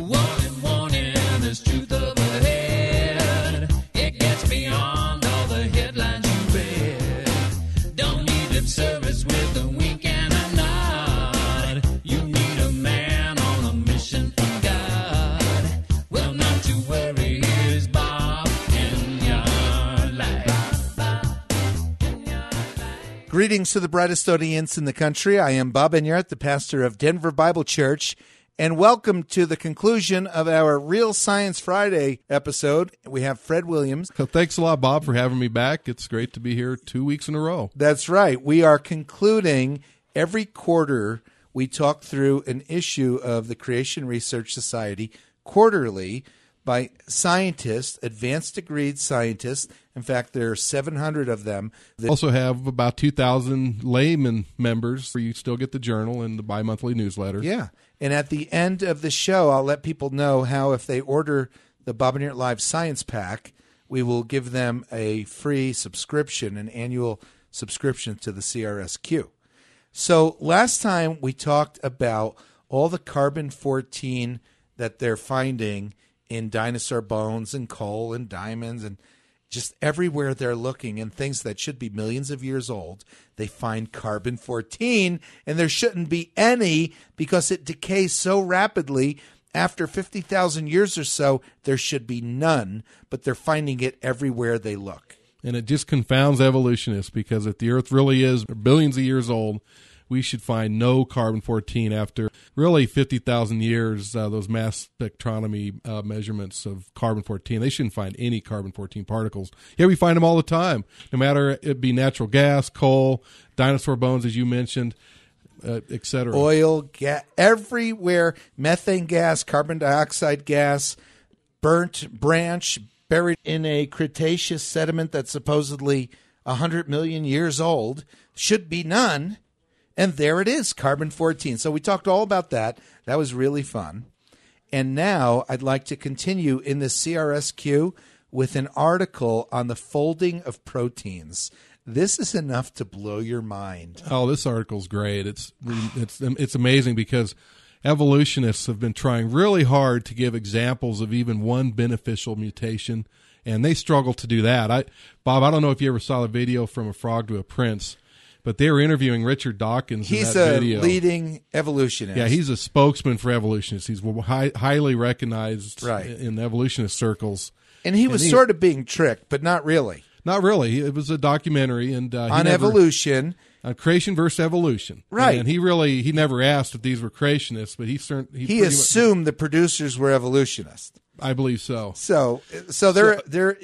Warning, warning, there's truth up ahead. It gets beyond all the headlines you read. Don't need lip service with a wink and a nod. You need a man on a mission from God. Well, not to worry, here's Bob in your life. Greetings to the brightest audience in the country. I am Bob Enyart, the pastor of Denver Bible Church, and welcome to the conclusion of our Real Science Friday episode. We have Fred Williams. Thanks a lot, Bob, for having me back. It's great to be here 2 weeks in a row. That's right. We are concluding every quarter. We talk through an issue of the Creation Research Society quarterly by scientists, advanced degree scientists. In fact, there are 700 of them. We also have about 2,000 layman members where you still get the journal and the bi-monthly newsletter. Yeah. And at the end of the show, I'll let people know how if they order the Bob Enyart Live Science Pack, we will give them a free subscription, an annual subscription to the CRSQ. So last time we talked about all the carbon-14 that they're finding in dinosaur bones and coal and diamonds and just everywhere they're looking, and things that should be millions of years old, they find carbon-14, and there shouldn't be any because it decays so rapidly. After 50,000 years or so, there should be none, but they're finding it everywhere they look. And it just confounds evolutionists because if the Earth really is billions of years old, we should find no carbon-14 after really 50,000 years, those mass spectrometry measurements of carbon-14. They shouldn't find any carbon-14 particles. Yeah, we find them all the time, no matter it be natural gas, coal, dinosaur bones, as you mentioned, et cetera. Oil, gas, everywhere, methane gas, carbon dioxide gas, burnt branch buried in a Cretaceous sediment that's supposedly 100 million years old, should be none. And there it is, carbon-14. So we talked all about that. That was really fun. And now I'd like to continue in the CRSQ with an article on the folding of proteins. This is enough to blow your mind. Oh, this article's great. It's amazing because evolutionists have been trying really hard to give examples of even one beneficial mutation, and they struggle to do that. Bob, I don't know if you ever saw the video From a Frog to a Prince, but they were interviewing Richard Dawkins in that video. He's a leading evolutionist. Yeah, he's a spokesman for evolutionists. He's highly recognized in evolutionist circles. And he was sort of being tricked, but not really. Not really. It was a documentary on evolution. On creation versus evolution. Right. And he never asked if these were creationists, but he assumed the producers were evolutionists. I believe so. So they're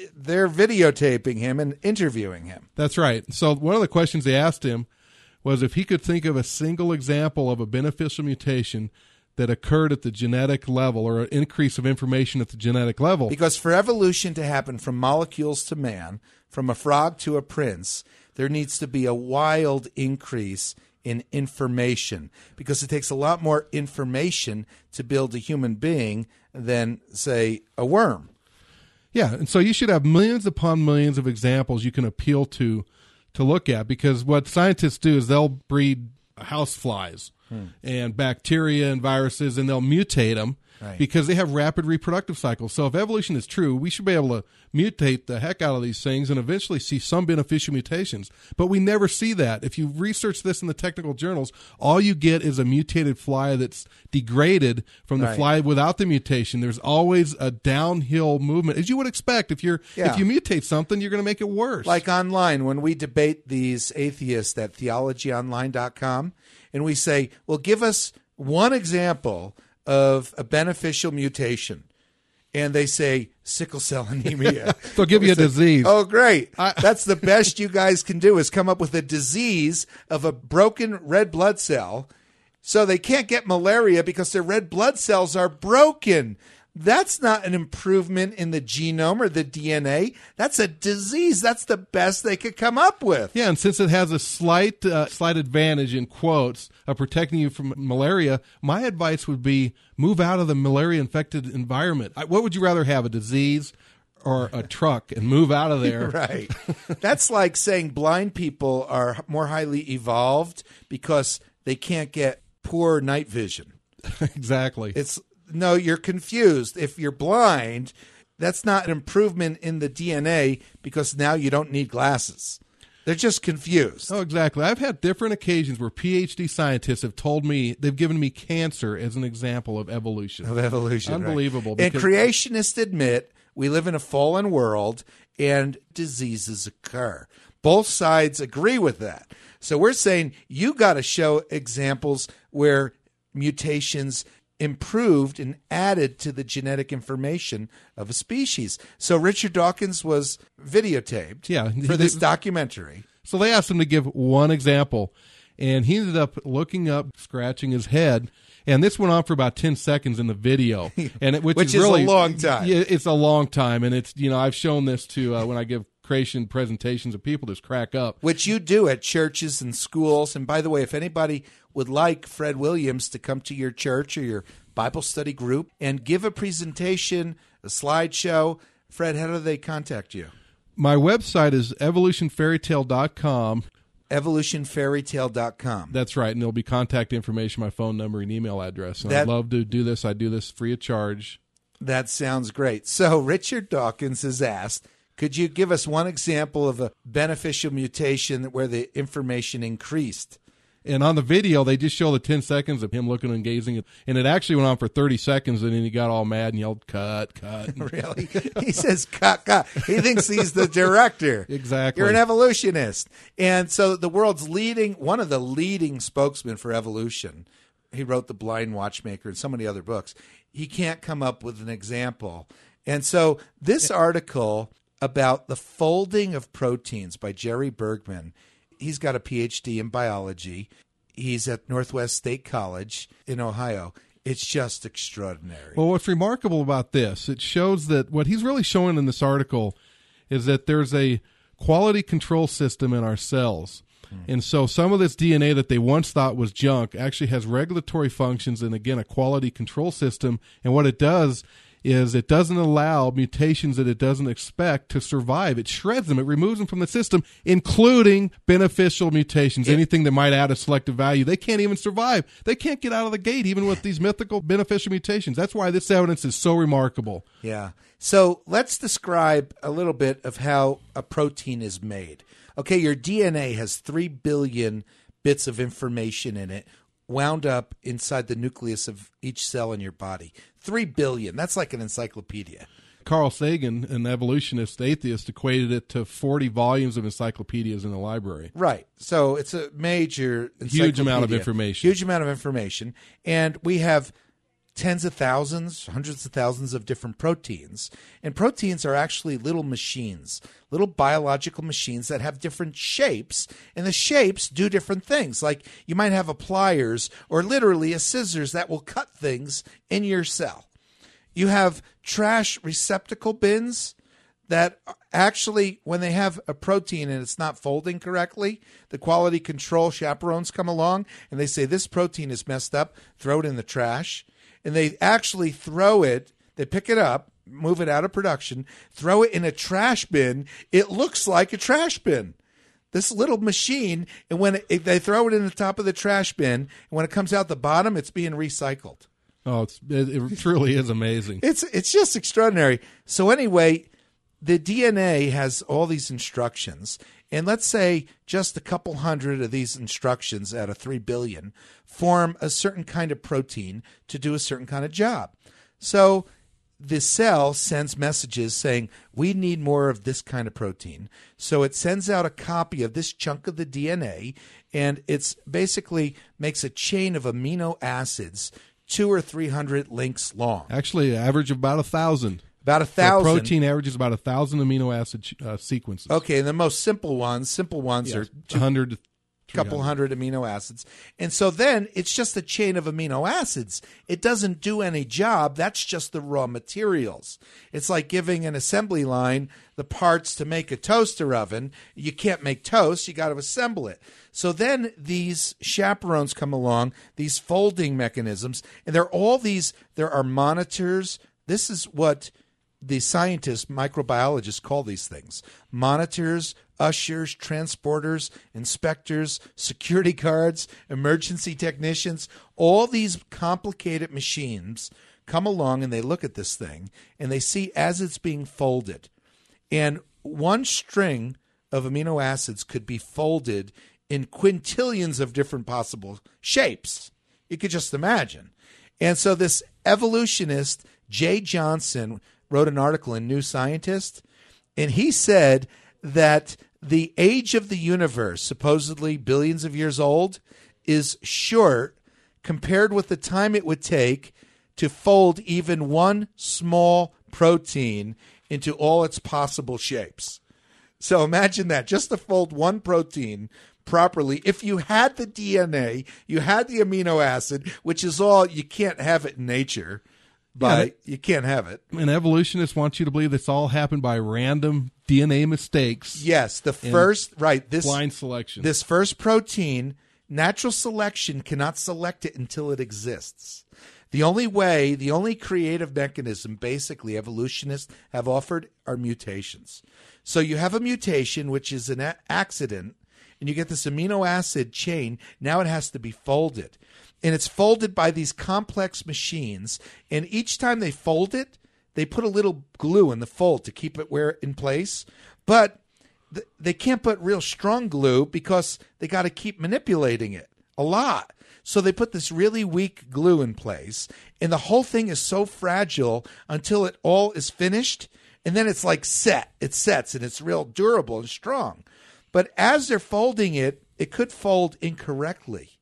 videotaping him and interviewing him. That's right. So one of the questions they asked him was if he could think of a single example of a beneficial mutation that occurred at the genetic level or an increase of information at the genetic level. Because for evolution to happen from molecules to man, from a frog to a prince, there needs to be a wild increase in information, because it takes a lot more information to build a human being than, say, a worm. Yeah, and so you should have millions upon millions of examples you can appeal to look at, because what scientists do is they'll breed house flies and bacteria and viruses, and they'll mutate them because they have rapid reproductive cycles. So if evolution is true, we should be able to mutate the heck out of these things and eventually see some beneficial mutations. But we never see that. If you research this in the technical journals, all you get is a mutated fly that's degraded from the fly without the mutation. There's always a downhill movement, as you would expect. If you mutate something, you're going to make it worse. Like online, when we debate these atheists at theologyonline.com, and we say, well, give us one example of a beneficial mutation. And they say sickle cell anemia. They'll give you a disease. Oh, great. That's the best you guys can do, is come up with a disease of a broken red blood cell. So they can't get malaria because their red blood cells are broken. That's not an improvement in the genome or the DNA. That's a disease. That's the best they could come up with. Yeah, and since it has a slight advantage, in quotes, of protecting you from malaria, my advice would be move out of the malaria-infected environment. What would you rather have, a disease or a truck, and move out of there? Right. That's like saying blind people are more highly evolved because they can't get poor night vision. Exactly. No, you're confused. If you're blind, that's not an improvement in the DNA because now you don't need glasses. They're just confused. Oh, exactly. I've had different occasions where PhD scientists have told me, they've given me cancer as an example of evolution. Unbelievable. Right. And creationists admit we live in a fallen world and diseases occur. Both sides agree with that. So we're saying you got to show examples where mutations improved and added to the genetic information of a species. So Richard Dawkins was videotaped for this documentary. So they asked him to give one example, and he ended up looking up, scratching his head, and this went on for about 10 seconds in the video, and which is really a long time. Yeah, it's a long time, and it's I've shown this to when I give creation presentations of people just crack up. Which you do at churches and schools. And by the way, if anybody would like Fred Williams to come to your church or your Bible study group and give a presentation, a slideshow, Fred, how do they contact you? My website is evolutionfairytale.com. evolutionfairytale.com. That's right, and there'll be contact information, my phone number, and email address. And I'd love to do this. I do this free of charge. That sounds great. So Richard Dawkins has asked, could you give us one example of a beneficial mutation where the information increased? And on the video, they just show the 10 seconds of him looking and gazing. And it actually went on for 30 seconds, and then he got all mad and yelled, cut. Really? He says, cut. He thinks he's the director. Exactly. You're an evolutionist. And so the world's one of the leading spokesmen for evolution, he wrote The Blind Watchmaker and so many other books. He can't come up with an example. And so this article about the folding of proteins by Jerry Bergman, he's got a PhD in biology. He's at Northwest State College in Ohio. It's just extraordinary. Well, what's remarkable about this, it shows that what he's really showing in this article is that there's a quality control system in our cells. And so some of this DNA that they once thought was junk actually has regulatory functions and, again, a quality control system. And what it does is it doesn't allow mutations that it doesn't expect to survive. It shreds them. It removes them from the system, including beneficial mutations, anything that might add a selective value. They can't even survive. They can't get out of the gate even with these mythical beneficial mutations. That's why this evidence is so remarkable. Yeah. So let's describe a little bit of how a protein is made. Okay, your DNA has 3 billion bits of information in it, wound up inside the nucleus of each cell in your body. 3 billion. That's like an encyclopedia. Carl Sagan, an evolutionist atheist, equated it to 40 volumes of encyclopedias in the library. Right. So it's a major huge amount of information. Huge amount of information. And we have tens of thousands, hundreds of thousands of different proteins. And proteins are actually little machines, little biological machines that have different shapes. And the shapes do different things. Like you might have a pliers or literally a scissors that will cut things in your cell. You have trash receptacle bins that actually, when they have a protein and it's not folding correctly, the quality control chaperones come along and they say, this protein is messed up, throw it in the trash. And they actually throw it, they pick it up, move it out of production, throw it in a trash bin. It looks like a trash bin. This little machine, and when they throw it in the top of the trash bin, and when it comes out the bottom, it's being recycled. Oh, it truly is amazing. It's just extraordinary. So anyway, the DNA has all these instructions, and let's say just a couple hundred of these instructions out of 3 billion form a certain kind of protein to do a certain kind of job. So the cell sends messages saying, we need more of this kind of protein. So it sends out a copy of this chunk of the DNA, and it's basically makes a chain of amino acids 200 or 300 links long. Actually, an average of about 1,000. About 1,000. The protein averages about 1,000 amino acid sequences. Okay, and the most simple ones are 100 to couple hundred amino acids. And so then it's just a chain of amino acids. It doesn't do any job. That's just the raw materials. It's like giving an assembly line the parts to make a toaster oven. You can't make toast. You got to assemble it. So then these chaperones come along, these folding mechanisms, and there are monitors. This is what the scientists, microbiologists call these things. Monitors, ushers, transporters, inspectors, security guards, emergency technicians, all these complicated machines come along and they look at this thing and they see as it's being folded. And one string of amino acids could be folded in quintillions of different possible shapes. You could just imagine. And so this evolutionist, Jay Johnson, wrote an article in New Scientist, and he said that the age of the universe, supposedly billions of years old, is short compared with the time it would take to fold even one small protein into all its possible shapes. So imagine that, just to fold one protein properly. If you had the DNA, you had the amino acid, which is all, you can't have it in nature. You can't have it. And evolutionists want you to believe this all happened by random DNA mistakes. Yes, the first, right. This blind selection. This first protein, natural selection cannot select it until it exists. The only way, the only creative mechanism, basically, evolutionists have offered are mutations. So you have a mutation, which is an accident, and you get this amino acid chain. Now it has to be folded. And it's folded by these complex machines. And each time they fold it, they put a little glue in the fold to keep it in place. But they can't put real strong glue because they got to keep manipulating it a lot. So they put this really weak glue in place. And the whole thing is so fragile until it all is finished. And then it's like set. It sets and it's real durable and strong. But as they're folding it, it could fold incorrectly.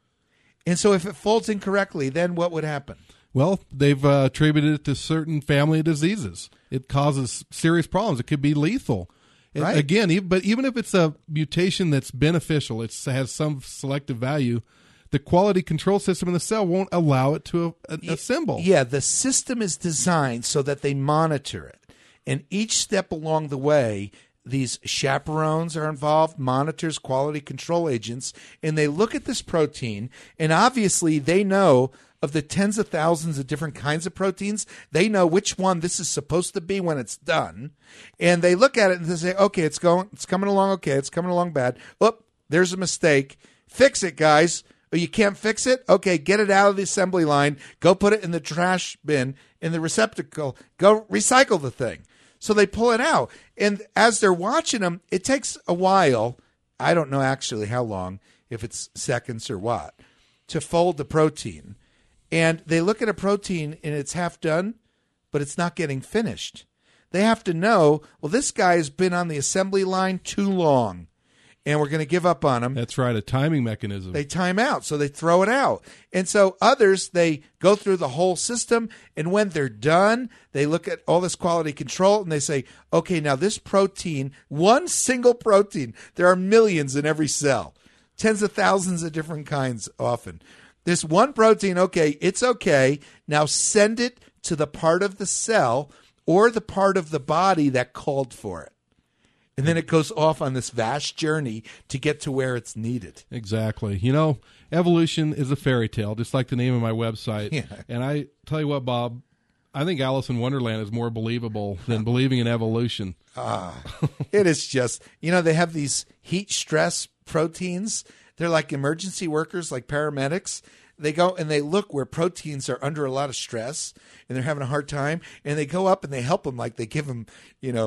And so if it folds incorrectly, then what would happen? Well, they've attributed it to certain family diseases. It causes serious problems. It could be lethal. Right. Again, but even if it's a mutation that's beneficial, it has some selective value, the quality control system in the cell won't allow it to assemble. Yeah, the system is designed so that they monitor it. And each step along the way, these chaperones are involved, monitors, quality control agents, and they look at this protein, and obviously they know of the tens of thousands of different kinds of proteins. They know which one this is supposed to be when it's done, and they look at it and they say, okay, it's coming along okay, it's coming along bad. Oh, there's a mistake. Fix it, guys. Oh, you can't fix it? Okay, get it out of the assembly line. Go put it in the trash bin, in the receptacle. Go recycle the thing. So they pull it out. And as they're watching them, it takes a while, I don't know actually how long, if it's seconds or what, to fold the protein. And they look at a protein and it's half done, but it's not getting finished. They have to know, well, this guy has been on the assembly line too long, and we're going to give up on him. That's right, a timing mechanism. They time out, so they throw it out. And so others, they go through the whole system, and when they're done, they look at all this quality control, and they say, okay, now this protein, one single protein, there are millions in every cell, tens of thousands of different kinds often. This one protein, okay, it's okay. Now send it to the part of the cell or the part of the body that called for it. And then it goes off on this vast journey to get to where it's needed. Exactly. You know, evolution is a fairy tale, just like the name of my website. Yeah. And I tell you what, Bob, I think Alice in Wonderland is more believable than believing in evolution. It is just, they have these heat stress proteins. They're like emergency workers, like paramedics. They go and they look where proteins are under a lot of stress and they're having a hard time. And they go up and they help them, like they give them,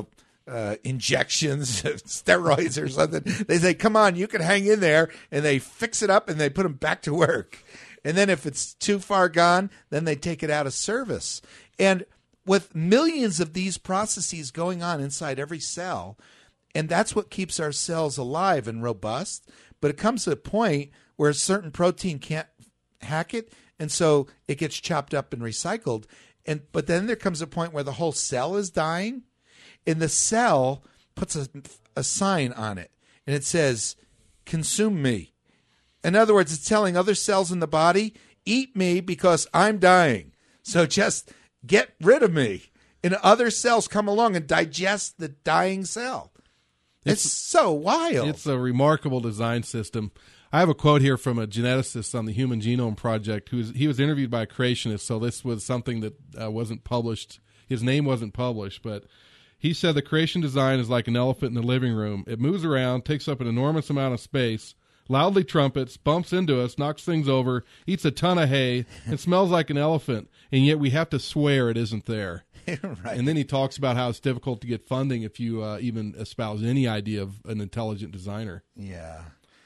injections, steroids or something. They say, come on, you can hang in there. And they fix it up and they put them back to work. And then if it's too far gone, then they take it out of service. And with millions of these processes going on inside every cell, and that's what keeps our cells alive and robust. But it comes to a point where a certain protein can't hack it, and so it gets chopped up and recycled. But then there comes a point where the whole cell is dying, and the cell puts a sign on it, and it says, consume me. In other words, it's telling other cells in the body, eat me because I'm dying. So just get rid of me. And other cells come along and digest the dying cell. It's so wild. It's a remarkable design system. I have a quote here from a geneticist on the Human Genome Project. He was interviewed by a creationist, so this was something that wasn't published. His name wasn't published, but he said the creation design is like an elephant in the living room. It moves around, takes up an enormous amount of space, loudly trumpets, bumps into us, knocks things over, eats a ton of hay, and smells like an elephant, and yet we have to swear it isn't there. Right. And then he talks about how it's difficult to get funding if you even espouse any idea of an intelligent designer. Yeah.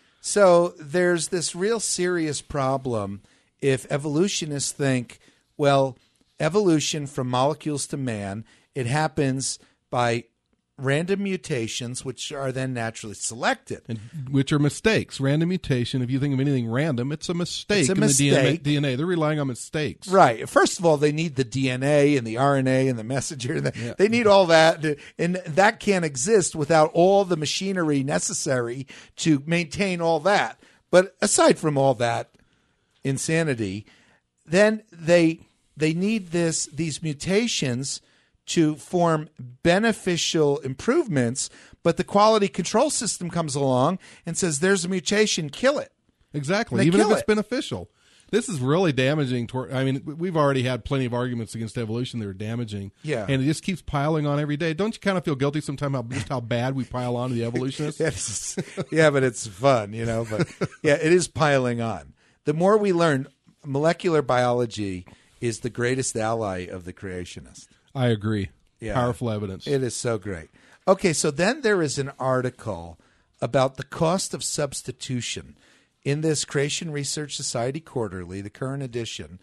So there's this real serious problem if evolutionists think, well, evolution from molecules to man, it happens by random mutations, which are then naturally selected. And which are mistakes. Random mutation, if you think of anything random, it's a mistake It's a in mistake. the DNA. They're relying on mistakes. Right. First of all, they need the DNA and the RNA and the messenger. They need all that. And that can't exist without all the machinery necessary to maintain all that. But aside from all that insanity, then they need these mutations to form beneficial improvements, but the quality control system comes along and says, there's a mutation, kill it. Exactly, They even if kill it's it. beneficial. This is really damaging. We've already had plenty of arguments against evolution that are damaging. Yeah. And it just keeps piling on every day. Don't you kind of feel guilty sometimes just how bad we pile on to the evolutionists? Yeah, but it's fun, But yeah, it is piling on. The more we learn, molecular biology is the greatest ally of the creationist. I agree. Yeah. Powerful evidence. It is so great. Okay, so then there is an article about the cost of substitution in this Creation Research Society Quarterly, the current edition,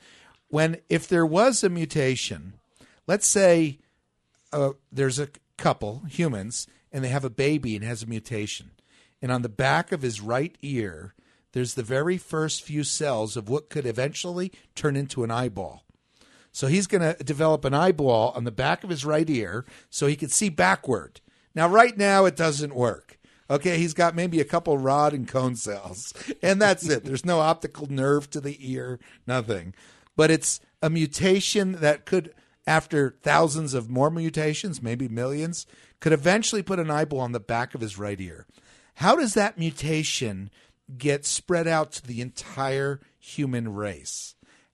if there was a mutation, let's say there's a couple, humans, and they have a baby and has a mutation, and on the back of his right ear, there's the very first few cells of what could eventually turn into an eyeball. So he's going to develop an eyeball on the back of his right ear so he can see backward. Now, right now, it doesn't work. Okay, he's got maybe a couple rod and cone cells, and that's it. There's no optical nerve to the ear, nothing. But it's a mutation that could, after thousands of more mutations, maybe millions, could eventually put an eyeball on the back of his right ear. How does that mutation get spread out to the entire human race?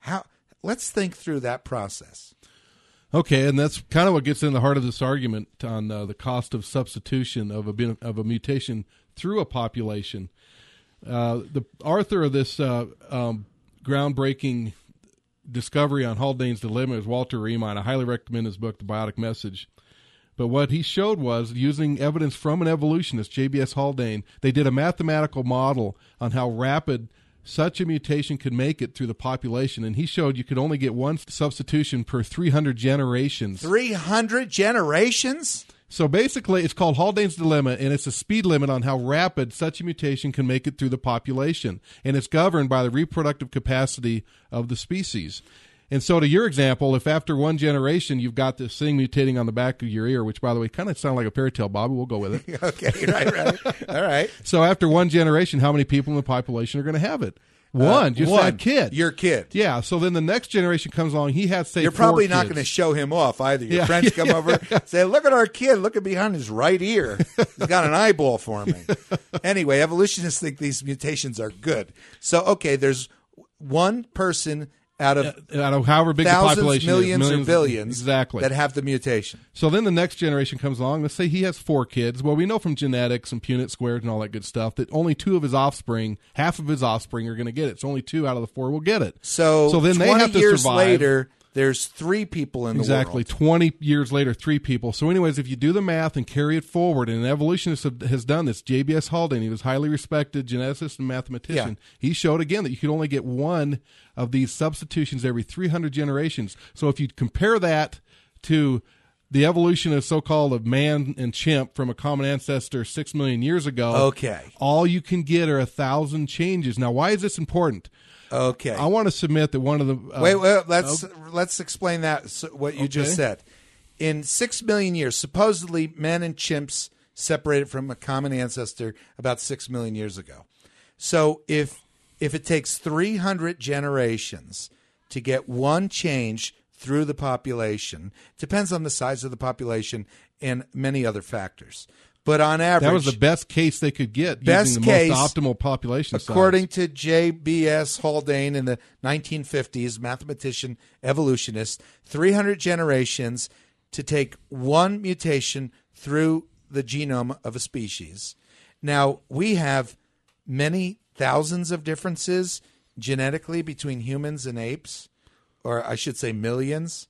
Let's think through that process. Okay, and that's kind of what gets in the heart of this argument on the cost of substitution of a mutation through a population. The author of this groundbreaking discovery on Haldane's dilemma is Walter Riemann. I highly recommend his book, The Biotic Message. But what he showed was, using evidence from an evolutionist, J.B.S. Haldane, they did a mathematical model on how rapid such a mutation could make it through the population, and he showed you could only get one substitution per 300 generations. 300 generations? So basically, it's called Haldane's dilemma, and it's a speed limit on how rapid such a mutation can make it through the population, and it's governed by the reproductive capacity of the species. And so to your example, if after one generation you've got this thing mutating on the back of your ear, which, by the way, kind of sounds like a fairy tale, Bobby, we'll go with it. Okay, right. All right. So after one generation, how many people in the population are going to have it? One, just that kid. Your kid. Yeah, so then the next generation comes along, he has, say, You're probably 4 not kids. going to show him off either. Your friends come over, say, look at our kid. Look at behind his right ear. He's got an eyeball forming. Anyway, evolutionists think these mutations are good. So, okay, there's one person out of however big thousands, the population millions, is. or billions exactly. that have the mutation. So then the next generation comes along. Let's say he has 4 kids. Well, we know from genetics and Punnett squares and all that good stuff that only 2 of his offspring, half of his offspring, are going to get it. So only 2 out of the 4 will get it. So then 20 they have to years survive. later, there's 3 people in the world. Exactly. 20 years later, 3 people. So anyways, if you do the math and carry it forward, and an evolutionist has done this, J.B.S. Haldane, he was highly respected geneticist and mathematician. He showed again that you could only get 1 of these substitutions every 300 generations. So if you compare that to the evolution of so-called of man and chimp from a common ancestor 6 million years ago, Okay. all you can get are 1,000 changes. Now, why is this important? Okay. I want to submit that one of the Wait, let's explain that, what you just said. In 6 million years, supposedly men and chimps separated from a common ancestor about 6 million years ago. So if it takes 300 generations to get one change through the population, depends on the size of the population and many other factors. But on average, that was the best case they could get best using the case, most optimal population size. according to J.B.S. Haldane in the 1950s, mathematician, evolutionist, 300 generations to take one mutation through the genome of a species. Now, we have many thousands of differences genetically between humans and apes, or I should say millions,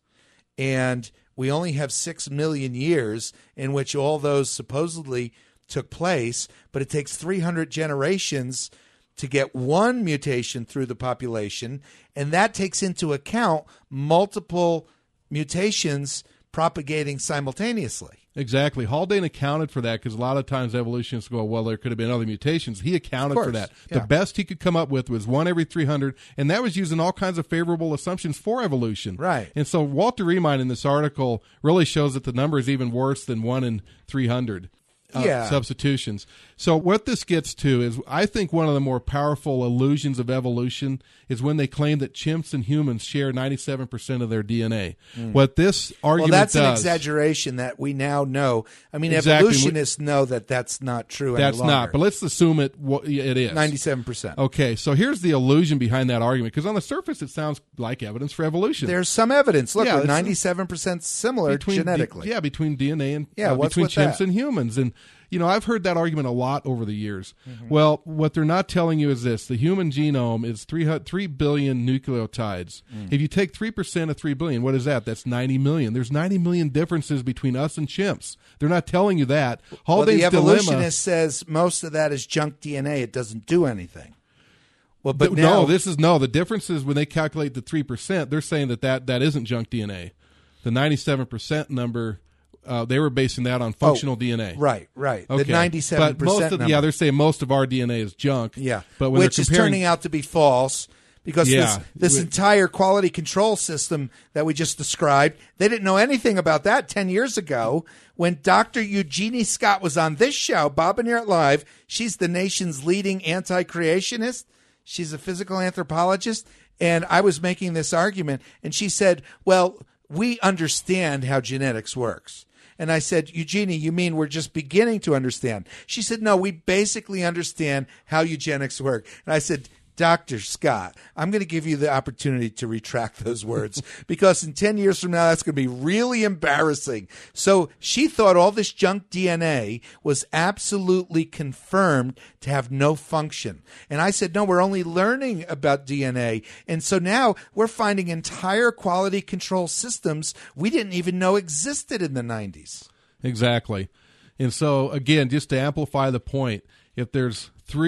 and we only have 6 million years in which all those supposedly took place, but it takes 300 generations to get one mutation through the population, and that takes into account multiple mutations propagating simultaneously. Exactly. Haldane accounted for that because a lot of times evolutionists go, well, there could have been other mutations. He accounted for that. Yeah. The best he could come up with was 1 every 300, and that was using all kinds of favorable assumptions for evolution. Right. And so Walter Riemann in this article really shows that the number is even worse than 1 in 300. Substitutions. So what this gets to is, I think one of the more powerful illusions of evolution is when they claim that chimps and humans share 97% of their DNA. What this argument that's does... an exaggeration that we now know. I mean, Exactly. evolutionists know that that's not true That's any longer. not, but let's assume it is. 97%. Okay, so here's the illusion behind that argument, because on the surface it sounds like evidence for evolution. There's some evidence. Look, Yeah, we're it's- 97% similar genetically. between DNA and what's between with chimps that? and humans. And I've heard that argument a lot over the years. Well, what they're not telling you is this: the human genome is 3 billion nucleotides. If you take 3% of 3 billion, what is that? That's 90 million. There's 90 million differences between us and chimps. They're not telling you that. Well, Haldane's the dilemma. evolutionist says most of that is junk DNA. It doesn't do anything. Well, but the difference is when they calculate the 3%, they're saying that isn't junk DNA. The 97% number, they were basing that on functional DNA. Right. Okay. The 97% But most of, number. they're saying most of our DNA is junk. Yeah, but when which they're is comparing, turning out to be false because this entire quality control system that we just described, they didn't know anything about that 10 years ago when Dr. Eugenie Scott was on this show, Bob and Eric Live. She's the nation's leading anti-creationist. She's a physical anthropologist, and I was making this argument, and she said, well, we understand how genetics works. And I said, Eugenie, you mean we're just beginning to understand? She said, no, we basically understand how eugenics work. And I said, Dr. Scott, I'm going to give you the opportunity to retract those words because in 10 years from now, that's going to be really embarrassing. So she thought all this junk DNA was absolutely confirmed to have no function. And I said, no, we're only learning about DNA. And so now we're finding entire quality control systems we didn't even know existed in the 90s. Exactly. And so, again, just to amplify the point, if there's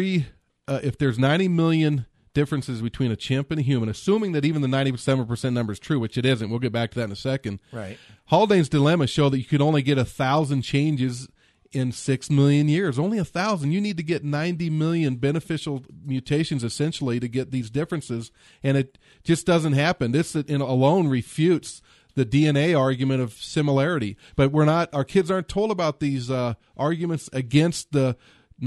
90 million differences between a chimp and a human, assuming that even the 97% number is true, which it isn't, we'll get back to that in a second. Right. Haldane's dilemma showed that you could only get 1,000 changes in 6 million years. Only 1,000. You need to get 90 million beneficial mutations, essentially, to get these differences, and it just doesn't happen. This alone refutes the DNA argument of similarity. But our kids aren't told about these arguments against the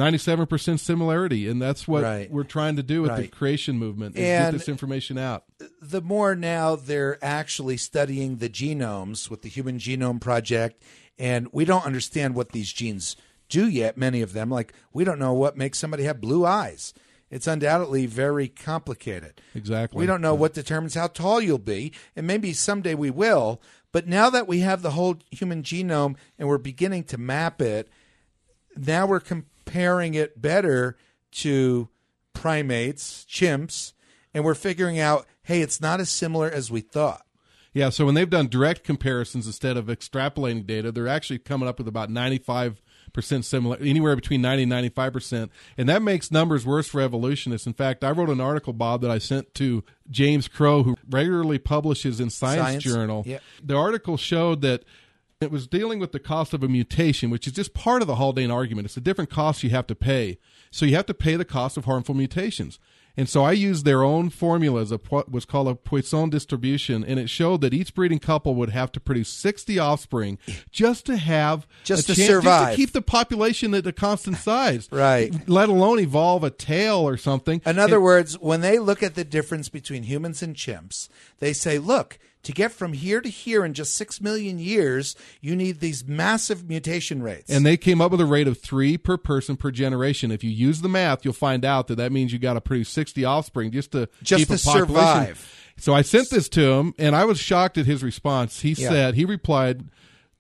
97% similarity, and that's what we're trying to do with the creation movement, is get this information out. The more now they're actually studying the genomes with the Human Genome Project, and we don't understand what these genes do yet, many of them. Like, we don't know what makes somebody have blue eyes. It's undoubtedly very complicated. Exactly. We don't know what determines how tall you'll be, and maybe someday we will. But now that we have the whole human genome and we're beginning to map it, now we're comparing it better to primates, chimps, and we're figuring out, hey, it's not as similar as we thought. Yeah, so when they've done direct comparisons instead of extrapolating data, they're actually coming up with about 95% similar, anywhere between 90 and 95%, and that makes numbers worse for evolutionists. In fact, I wrote an article, Bob, that I sent to James Crow, who regularly publishes in Science Journal. Yep. The article showed that it was dealing with the cost of a mutation, which is just part of the Haldane argument. It's a different cost you have to pay. So you have to pay the cost of harmful mutations. And so I used their own formulas of what was called a Poisson distribution, and it showed that each breeding couple would have to produce 60 offspring just to have just a to chance, survive, just to keep the population at a constant size, right? Let alone evolve a tail or something. In other words, when they look at the difference between humans and chimps, they say, look, to get from here to here in just 6 million years, you need these massive mutation rates. And they came up with a rate of 3 per person per generation. If you use the math, you'll find out that means you got to produce 60 offspring just to keep a population. Survive. So I sent this to him, and I was shocked at his response. He replied,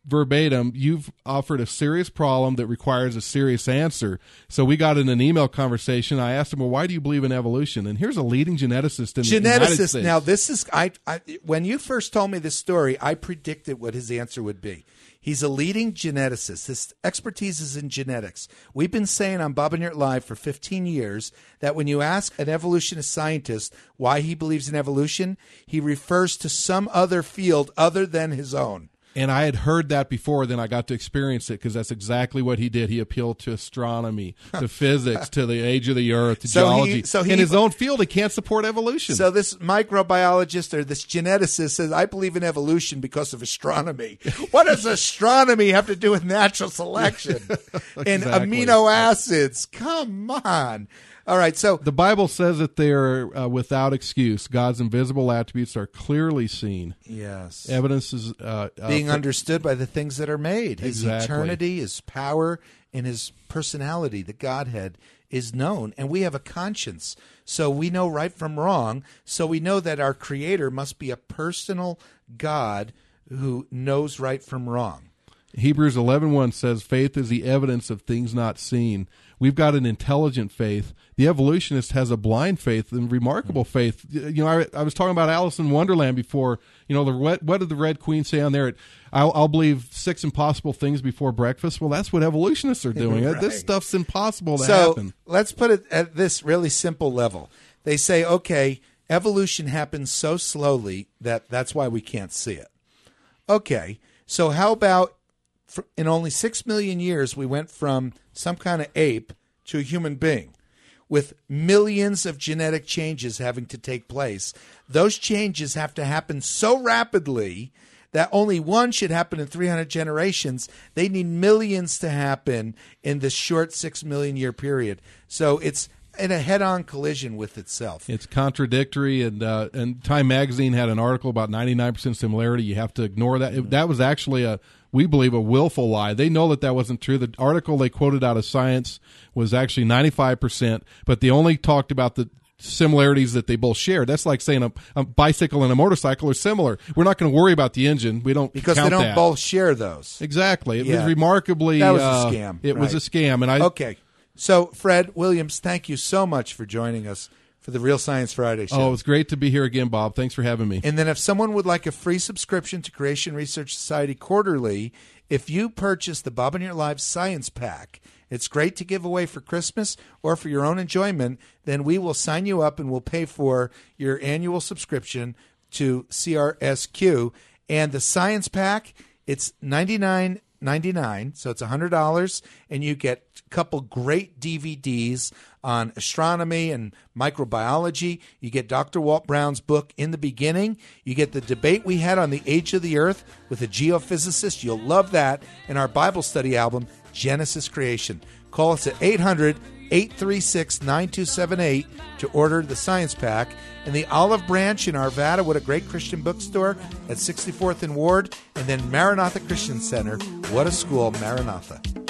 verbatim, you've offered a serious problem that requires a serious answer. So we got in an email conversation. I asked him, well, why do you believe in evolution? And here's a leading geneticist in the United States. Now, this is when you first told me this story, I predicted what his answer would be. He's a leading geneticist. His expertise is in genetics. We've been saying on Bob and Yurt Live for 15 years that when you ask an evolutionist scientist why he believes in evolution, he refers to some other field other than his own. And I had heard that before, then I got to experience it because that's exactly what he did. He appealed to astronomy, to physics, to the age of the earth, to geology. In his own field, he can't support evolution. So this microbiologist or this geneticist says, I believe in evolution because of astronomy. What does astronomy have to do with natural selection and amino acids? Come on. All right, so the Bible says that they are without excuse. God's invisible attributes are clearly seen. Yes. Evidence is being understood by the things that are made. His Exactly. eternity, his power, and his personality, the Godhead, is known. And we have a conscience, so we know right from wrong. So we know that our Creator must be a personal God who knows right from wrong. Hebrews 11:1 says, faith is the evidence of things not seen. We've got an intelligent faith. The evolutionist has a blind faith and remarkable faith. You know, I was talking about Alice in Wonderland before. You know, what did the Red Queen say on there? I'll believe 6 impossible things before breakfast. Well, that's what evolutionists are doing. Right. This stuff's impossible to happen. So let's put it at this really simple level. They say, okay, evolution happens so slowly that's why we can't see it. Okay, so how about in only 6 million years, we went from some kind of ape to a human being with millions of genetic changes having to take place. Those changes have to happen so rapidly that only one should happen in 300 generations. They need millions to happen in this short 6 million year period. So it's in a head-on collision with itself. It's contradictory, and Time Magazine had an article about 99% similarity. You have to ignore that. That was actually we believe, a willful lie. They know that wasn't true. The article they quoted out of Science was actually 95%, but they only talked about the similarities that they both shared. That's like saying a bicycle and a motorcycle are similar. We're not going to worry about the engine. We don't because count they don't that. both share those. Exactly. It Yeah. was remarkably That was a scam. It was a Right. scam, and Okay. So, Fred Williams, thank you so much for joining us for the Real Science Friday show. Oh, it's great to be here again, Bob. Thanks for having me. And then if someone would like a free subscription to Creation Research Society Quarterly, if you purchase the Bob and Yurt Live Science Pack, it's great to give away for Christmas or for your own enjoyment, then we will sign you up and we'll pay for your annual subscription to CRSQ. And the Science Pack, it's $99.99, so it's $100, and you get a couple great DVDs on astronomy and microbiology. You get Dr. Walt Brown's book, In the Beginning. You get the debate we had on the age of the Earth with a geophysicist. You'll love that. And our Bible study album, Genesis Creation. Call us at 800-836-9278 to order the Science Pack. And the Olive Branch in Arvada, what a great Christian bookstore at 64th and Ward. And then Maranatha Christian Center, what a school, Maranatha.